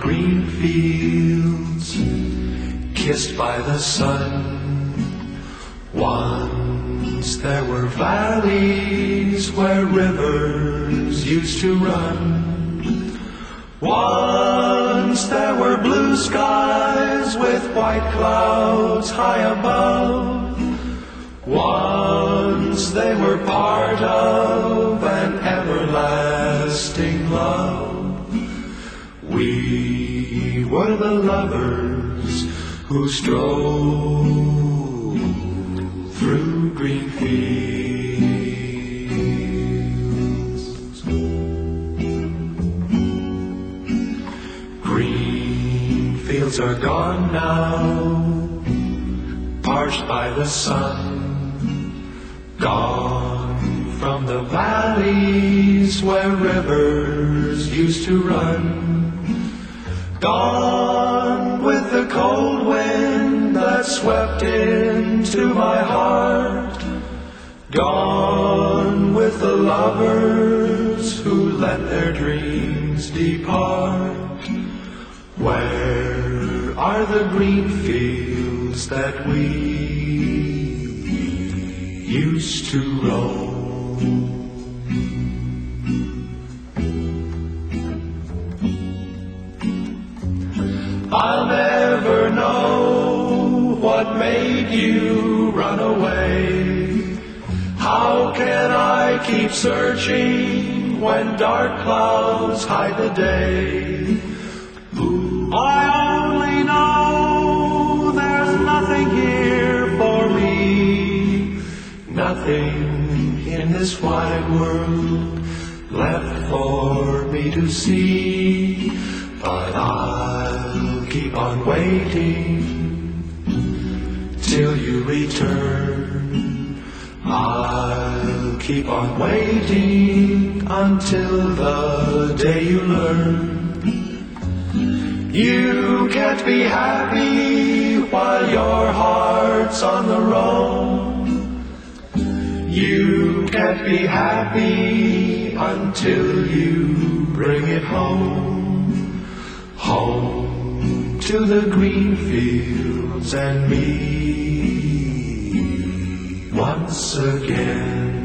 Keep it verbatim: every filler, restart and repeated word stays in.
green fields kissed by the sun. Once there were valleys where rivers used to run. Once there were blue skies with white clouds high above. Once they were part of an everlasting love. We were the lovers who strolled through green fields. Green fields are gone now, parched by the sun. Gone from the valleys where rivers used to run. Gone with the cold wind that swept into my heart. Gone with the lovers who let their dreams depart. Where are the green fields that we used to roam? I'll never know what made you run away. How can I keep searching when dark clouds hide the day? Ooh, I only know there's nothing here for me, nothing in this wide world left for me to see. But I'll keep on waiting till you return. I'll keep on waiting until the day you learn. You can't be happy while your heart's on the roam. You can't be happy until you bring it home. Home to the green fields and me once again.